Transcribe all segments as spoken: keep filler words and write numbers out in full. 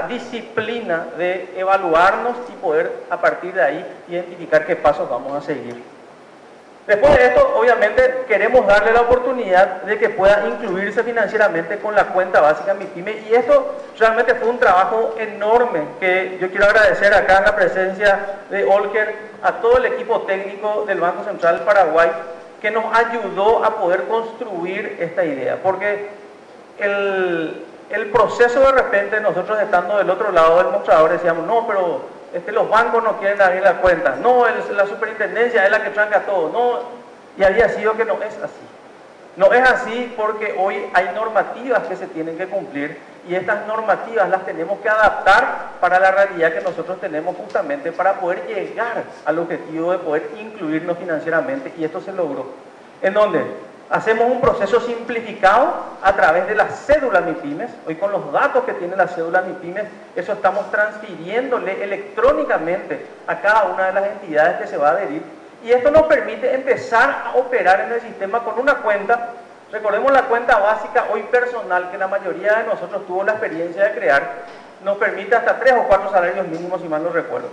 disciplina de evaluarnos y poder a partir de ahí identificar qué pasos vamos a seguir. Después de esto, obviamente, queremos darle la oportunidad de que pueda incluirse financieramente con la cuenta básica MIPYME, y esto realmente fue un trabajo enorme que yo quiero agradecer acá en la presencia de Olker a todo el equipo técnico del Banco Central del Paraguay que nos ayudó a poder construir esta idea, porque el, el proceso de repente nosotros estando del otro lado del mostrador decíamos, no, pero Este, los bancos no quieren abrir la cuenta, no, el, la superintendencia es la que tranca todo, no, y había sido que no es así. No es así porque hoy hay normativas que se tienen que cumplir y estas normativas las tenemos que adaptar para la realidad que nosotros tenemos justamente para poder llegar al objetivo de poder incluirnos financieramente, y esto se logró. ¿En dónde? Hacemos un proceso simplificado a través de la cédula MIPYMES. Hoy con los datos que tiene la cédula MIPYMES, eso estamos transfiriéndole electrónicamente a cada una de las entidades que se va a adherir. Y esto nos permite empezar a operar en el sistema con una cuenta. Recordemos la cuenta básica hoy personal, que la mayoría de nosotros tuvo la experiencia de crear, nos permite hasta tres o cuatro salarios mínimos, si mal no recuerdo.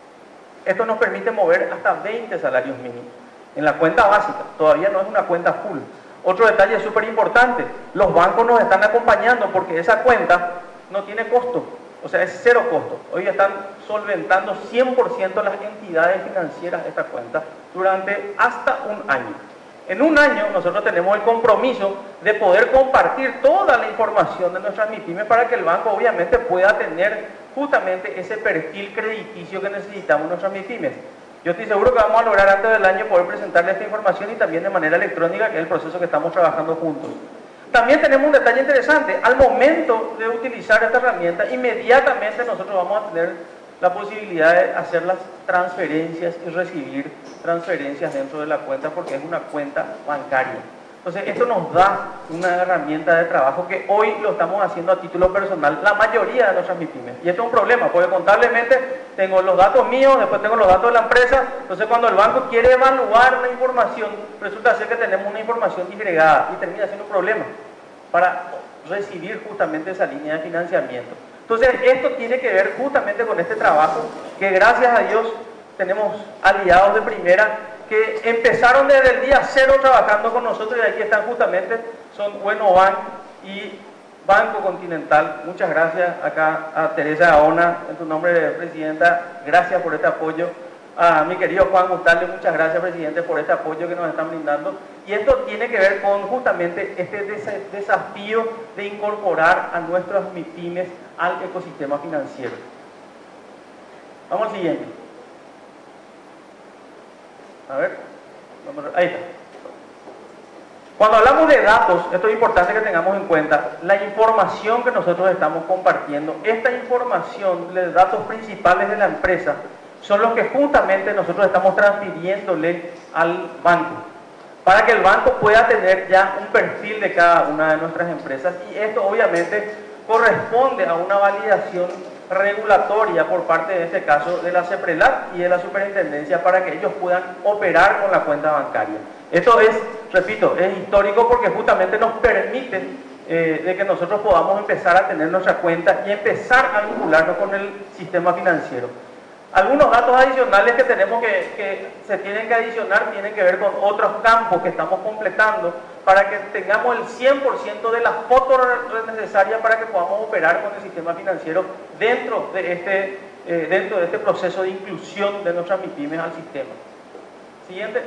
Esto nos permite mover hasta veinte salarios mínimos. En la cuenta básica, todavía no es una cuenta full. Otro detalle súper importante, los bancos nos están acompañando porque esa cuenta no tiene costo, o sea, es cero costo. Hoy están solventando cien por ciento las entidades financieras de esta cuenta durante hasta un año. En un año nosotros tenemos el compromiso de poder compartir toda la información de nuestras MIPYMES para que el banco obviamente pueda tener justamente ese perfil crediticio que necesitamos en nuestras MIPYMES. Yo estoy seguro que vamos a lograr antes del año poder presentarle esta información y también de manera electrónica, que es el proceso que estamos trabajando juntos. También tenemos un detalle interesante. Al momento de utilizar esta herramienta, inmediatamente nosotros vamos a tener la posibilidad de hacer las transferencias y recibir transferencias dentro de la cuenta porque es una cuenta bancaria. Entonces, esto nos da una herramienta de trabajo que hoy lo estamos haciendo a título personal, la mayoría de nuestras MIPYMES. Y esto es un problema, porque contablemente tengo los datos míos, después tengo los datos de la empresa, entonces cuando el banco quiere evaluar una información, resulta ser que tenemos una información disgregada y termina siendo un problema para recibir justamente esa línea de financiamiento. Entonces, esto tiene que ver justamente con este trabajo, que gracias a Dios tenemos aliados de primera, que empezaron desde el día cero trabajando con nosotros, y aquí están justamente, son Bueno Bank y Banco Continental. Muchas gracias acá a Teresa Gaona, en tu nombre de presidenta, gracias por este apoyo. A mi querido Juan Gustavo, muchas gracias, presidente, por este apoyo que nos están brindando. Y esto tiene que ver con justamente este desafío de incorporar a nuestras MIPYMES al ecosistema financiero. Vamos al siguiente. A ver, ahí está. Cuando hablamos de datos, esto es importante que tengamos en cuenta la información que nosotros estamos compartiendo. Esta información, los datos principales de la empresa, son los que justamente nosotros estamos transfiriéndole al banco, para que el banco pueda tener ya un perfil de cada una de nuestras empresas, y esto obviamente corresponde a una validación regulatoria por parte, de este caso, de la CEPRELAC y de la Superintendencia para que ellos puedan operar con la cuenta bancaria. Esto es, repito, es histórico porque justamente nos permite eh, de que nosotros podamos empezar a tener nuestra cuenta y empezar a vincularnos con el sistema financiero. Algunos datos adicionales que tenemos que, que se tienen que adicionar tienen que ver con otros campos que estamos completando para que tengamos el cien por ciento de las fotos necesarias para que podamos operar con el sistema financiero dentro de este, eh, dentro de este proceso de inclusión de nuestras MIPYMES al sistema. Siguiente.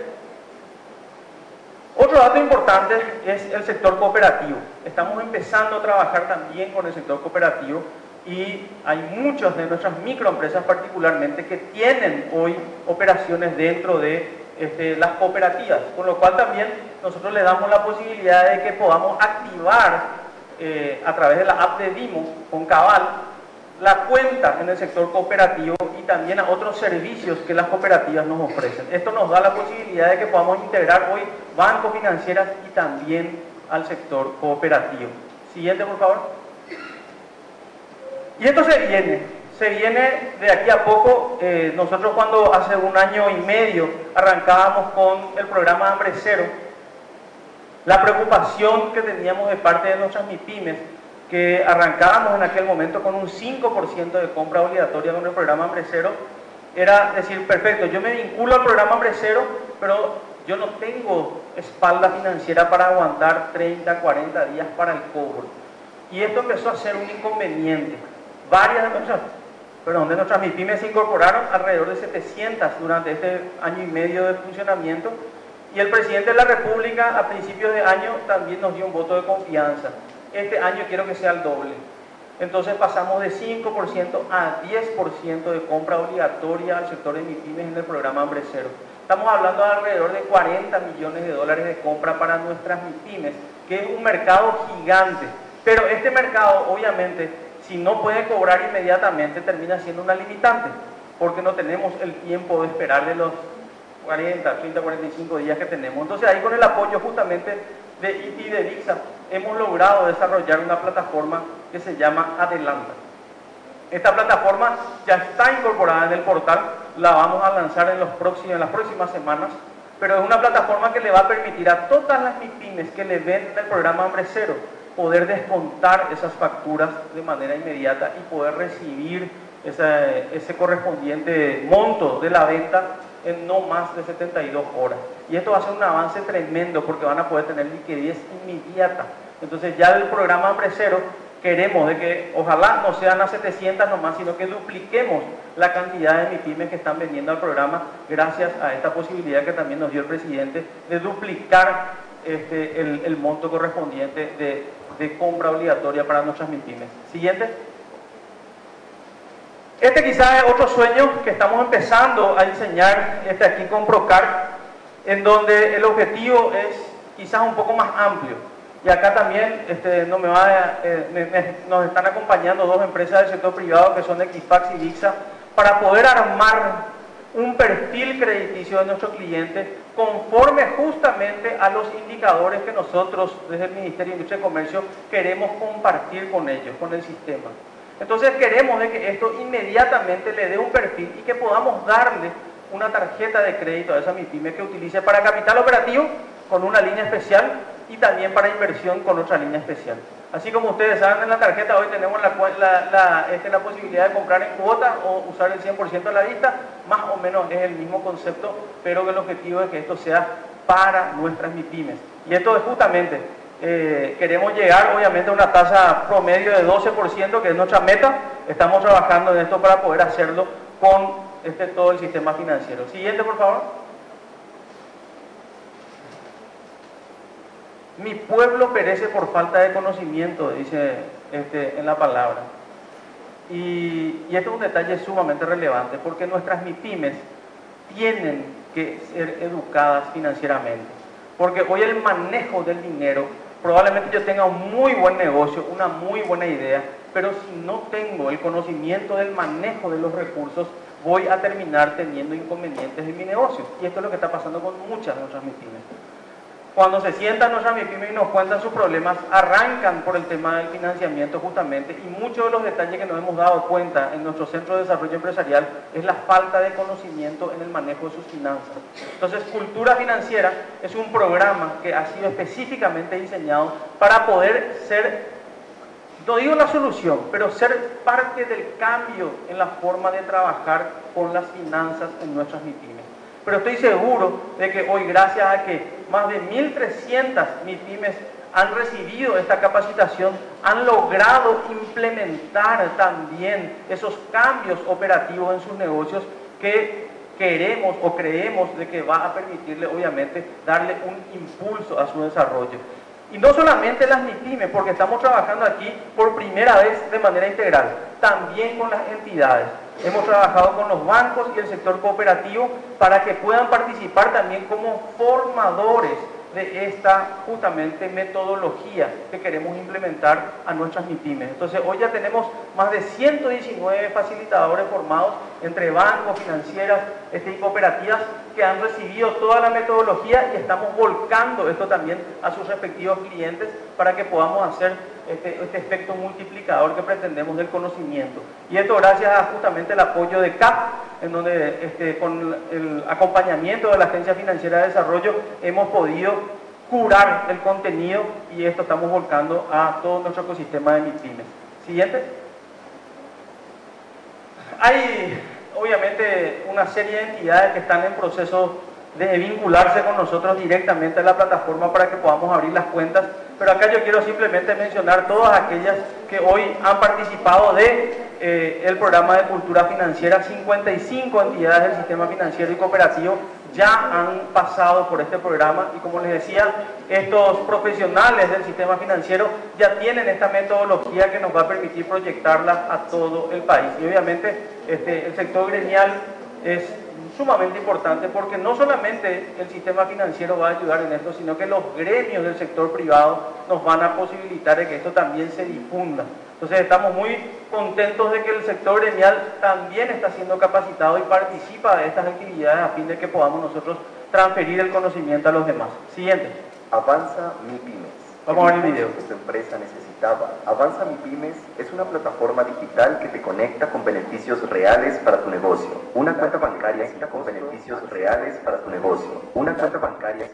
Otro dato importante es el sector cooperativo. Estamos empezando a trabajar también con el sector cooperativo y hay muchas de nuestras microempresas particularmente que tienen hoy operaciones dentro de este, las cooperativas, con lo cual también nosotros le damos la posibilidad de que podamos activar eh, a través de la app de Dimo con Cabal la cuenta en el sector cooperativo y también a otros servicios que las cooperativas nos ofrecen. Esto nos da la posibilidad de que podamos integrar hoy bancos, financieras y también al sector cooperativo. Siguiente, por favor. Y esto se viene, se viene de aquí a poco. Eh, nosotros cuando hace un año y medio arrancábamos con el programa Hambre Cero, la preocupación que teníamos de parte de nuestras MIPYMES que arrancábamos en aquel momento con un cinco por ciento de compra obligatoria con el programa Hambre Cero, era decir, perfecto, yo me vinculo al programa Hambre Cero, pero yo no tengo espalda financiera para aguantar treinta, cuarenta días para el cobro. Y esto empezó a ser un inconveniente. Varias de nuestras, perdón, de nuestras MIPYMES se incorporaron, alrededor de setecientas durante este año y medio de funcionamiento, y el presidente de la República a principios de año también nos dio un voto de confianza. Este año quiero que sea el doble. Entonces pasamos de cinco por ciento a diez por ciento de compra obligatoria al sector de MIPYMES en el programa Hambre Cero. Estamos hablando de alrededor de cuarenta millones de dólares de compra para nuestras MIPYMES, que es un mercado gigante. Pero este mercado, obviamente, si no puede cobrar inmediatamente, termina siendo una limitante, porque no tenemos el tiempo de esperar de los cuarenta, treinta, cuarenta y cinco días que tenemos. Entonces ahí con el apoyo justamente de I T y de VIXA hemos logrado desarrollar una plataforma que se llama Adelanta. Esta plataforma ya está incorporada en el portal, la vamos a lanzar en, los próximos, en las próximas semanas, pero es una plataforma que le va a permitir a todas las MIPYMES que le venden el programa Hambre Cero poder descontar esas facturas de manera inmediata y poder recibir ese, ese correspondiente monto de la venta en no más de setenta y dos horas. Y esto va a ser un avance tremendo porque van a poder tener liquidez inmediata. Entonces ya el programa Hambre Cero queremos de que ojalá no sean a setecientas nomás, sino que dupliquemos la cantidad de MIPYMES que están vendiendo al programa gracias a esta posibilidad que también nos dio el presidente de duplicar este, el, el monto correspondiente de, de compra obligatoria para nuestras MIPYMES. Siguiente. Este quizás es otro sueño que estamos empezando a diseñar este aquí con Procar, en donde el objetivo es quizás un poco más amplio. Y acá también este, no me va a, eh, me, me, nos están acompañando dos empresas del sector privado que son Equifax y VIXA para poder armar un perfil crediticio de nuestros clientes conforme justamente a los indicadores que nosotros desde el Ministerio de Industria y Comercio queremos compartir con ellos, con el sistema. Entonces queremos de que esto inmediatamente le dé un perfil y que podamos darle una tarjeta de crédito a esa MIPYME que utilice para capital operativo con una línea especial y también para inversión con otra línea especial. Así como ustedes saben, en la tarjeta hoy tenemos la, la, la, este, la posibilidad de comprar en cuota o usar el cien por ciento a la vista, más o menos es el mismo concepto, pero que el objetivo es que esto sea para nuestras MIPYMES. Y esto es justamente, eh, queremos llegar obviamente a una tasa promedio de doce por ciento, que es nuestra meta. Estamos trabajando en esto para poder hacerlo con este, todo el sistema financiero. Siguiente, por favor. Mi pueblo perece por falta de conocimiento, dice este, en la palabra. Y, y esto es un detalle sumamente relevante, porque nuestras MIPYMES tienen que ser educadas financieramente. Porque hoy el manejo del dinero, probablemente yo tenga un muy buen negocio, una muy buena idea, pero si no tengo el conocimiento del manejo de los recursos, voy a terminar teniendo inconvenientes en mi negocio. Y esto es lo que está pasando con muchas de nuestras MIPYMES. Cuando se sientan nuestras MIPYMES y nos cuentan sus problemas, arrancan por el tema del financiamiento justamente, y muchos de los detalles que nos hemos dado cuenta en nuestro Centro de Desarrollo Empresarial es la falta de conocimiento en el manejo de sus finanzas. Entonces, Cultura Financiera es un programa que ha sido específicamente diseñado para poder ser, no digo la solución, pero ser parte del cambio en la forma de trabajar con las finanzas en nuestras MIPYMES. Pero estoy seguro de que hoy, gracias a que más de mil trescientas MIPYMES han recibido esta capacitación, han logrado implementar también esos cambios operativos en sus negocios que queremos o creemos de que va a permitirle, obviamente, darle un impulso a su desarrollo. Y no solamente las MIPYMES, porque estamos trabajando aquí por primera vez de manera integral, también con las entidades. Hemos trabajado con los bancos y el sector cooperativo para que puedan participar también como formadores de esta justamente metodología que queremos implementar a nuestras MIPYMES. Entonces hoy ya tenemos más de ciento diecinueve facilitadores formados entre bancos, financieras este, y cooperativas que han recibido toda la metodología, y estamos volcando esto también a sus respectivos clientes para que podamos hacer este, este efecto multiplicador que pretendemos del conocimiento. Y esto gracias a justamente el apoyo de C A P, en donde este, con el acompañamiento de la Agencia Financiera de Desarrollo hemos podido curar el contenido, y esto estamos volcando a todo nuestro ecosistema de MIPYMES. Siguiente. Hay obviamente una serie de entidades que están en proceso de vincularse con nosotros directamente a la plataforma para que podamos abrir las cuentas, pero acá yo quiero simplemente mencionar todas aquellas que hoy han participado de eh, el programa de cultura financiera. cincuenta y cinco entidades del sistema financiero y cooperativo ya han pasado por este programa, y como les decía, estos profesionales del sistema financiero ya tienen esta metodología que nos va a permitir proyectarla a todo el país. Y obviamente este, el sector gremial es sumamente importante, porque no solamente el sistema financiero va a ayudar en esto, sino que los gremios del sector privado nos van a posibilitar de que esto también se difunda. Entonces estamos muy contentos de que el sector gremial también está siendo capacitado y participa de estas actividades a fin de que podamos nosotros transferir el conocimiento a los demás. Siguiente. Avanza MIPYMES. Vamos a ver el video. Que tu empresa necesitaba. Avanza MIPYMES es una plataforma digital que te conecta con beneficios reales para tu negocio. Una cuenta bancaria con beneficios reales para tu negocio. Una cuenta bancaria.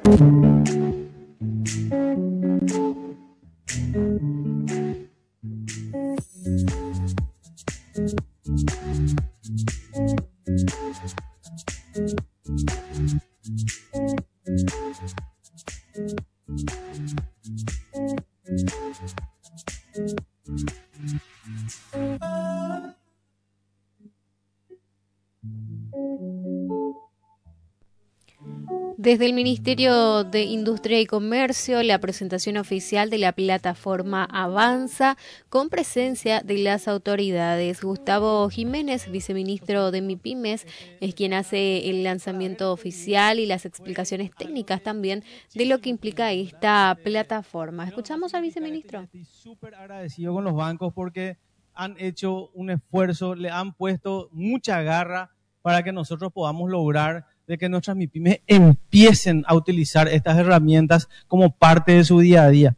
Desde el Ministerio de Industria y Comercio, la presentación oficial de la plataforma Avanza, con presencia de las autoridades. Gustavo Jiménez, viceministro de MIPYMES, es quien hace el lanzamiento oficial y las explicaciones técnicas también de lo que implica esta plataforma. Escuchamos al viceministro. Estoy súper agradecido con los bancos porque han hecho un esfuerzo, le han puesto mucha garra para que nosotros podamos lograr de que nuestras MIPYMES empiecen a utilizar estas herramientas como parte de su día a día.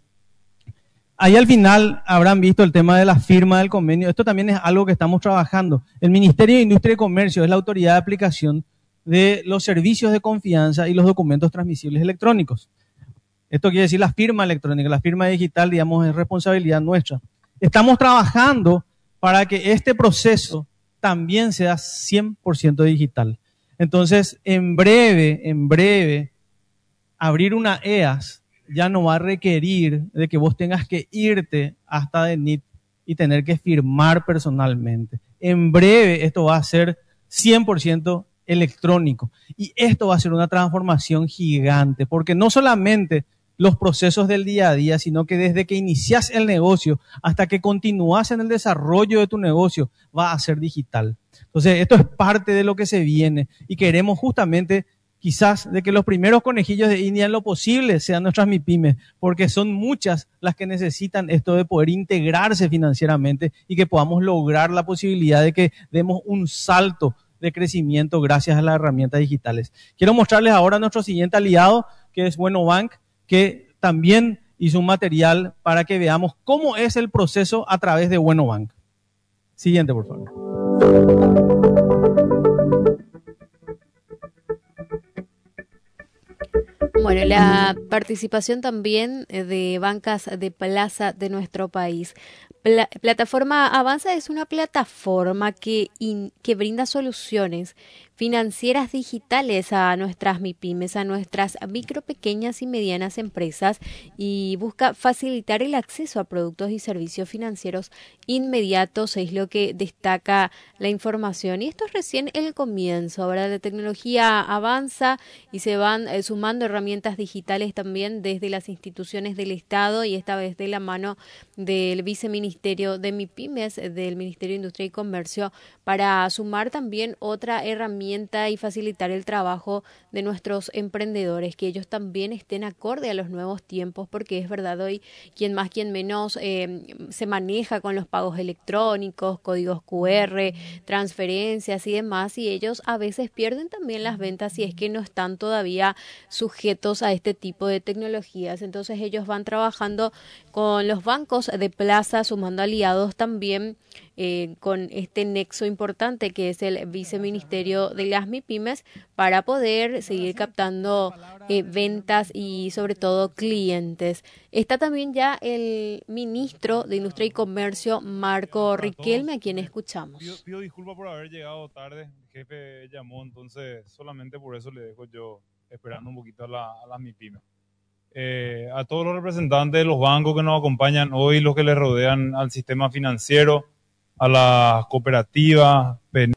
Ahí al final habrán visto el tema de la firma del convenio. Esto también es algo que estamos trabajando. El Ministerio de Industria y Comercio es la autoridad de aplicación de los servicios de confianza y los documentos transmisibles electrónicos. Esto quiere decir la firma electrónica, la firma digital, digamos, es responsabilidad nuestra. Estamos trabajando para que este proceso también sea cien por ciento digital. Entonces, en breve, en breve, abrir una E A S ya no va a requerir de que vos tengas que irte hasta D N I T y tener que firmar personalmente. En breve esto va a ser cien por ciento electrónico. Y esto va a ser una transformación gigante, porque no solamente los procesos del día a día, sino que desde que inicias el negocio hasta que continúas en el desarrollo de tu negocio, va a ser digital. Entonces, esto es parte de lo que se viene y queremos justamente quizás de que los primeros conejillos de India en lo posible sean nuestras MIPYMES, porque son muchas las que necesitan esto de poder integrarse financieramente y que podamos lograr la posibilidad de que demos un salto de crecimiento gracias a las herramientas digitales. Quiero mostrarles ahora a nuestro siguiente aliado, que es Bueno Bank, que también hizo un material para que veamos cómo es el proceso a través de Bueno Bank. Siguiente, por favor. Bueno, la participación también de bancas de plaza de nuestro país. Pla- plataforma Avanza es una plataforma que, in, que brinda soluciones financieras digitales a nuestras MIPYMES, a nuestras micro, pequeñas y medianas empresas, y busca facilitar el acceso a productos y servicios financieros inmediatos, es lo que destaca la información. Y esto es recién el comienzo, ¿verdad? La tecnología avanza y se van eh, sumando herramientas digitales también desde las instituciones del Estado, y esta vez de la mano del viceministerio de MIPYMES, del Ministerio de Industria y Comercio, para sumar también otra herramienta y facilitar el trabajo de nuestros emprendedores, que ellos también estén acorde a los nuevos tiempos, porque es verdad, hoy quien más, quien menos eh, se maneja con los pagos electrónicos, códigos Q R, transferencias y demás, y ellos a veces pierden también las ventas si es que no están todavía sujetos a este tipo de tecnologías. Entonces ellos van trabajando con los bancos de plaza, sumando aliados también eh, con este nexo importante que es el Viceministerio de las MIPYMES para poder seguir captando eh, ventas y sobre todo clientes. Está también ya el ministro de Industria y Comercio, Marco Riquelme, a quien escuchamos. Pido, pido disculpas por haber llegado tarde, el jefe llamó, entonces solamente por eso le dejo yo esperando un poquito a la, a la MIPYME. Eh, a todos los representantes de los bancos que nos acompañan hoy, los que les rodean al sistema financiero, a las cooperativas,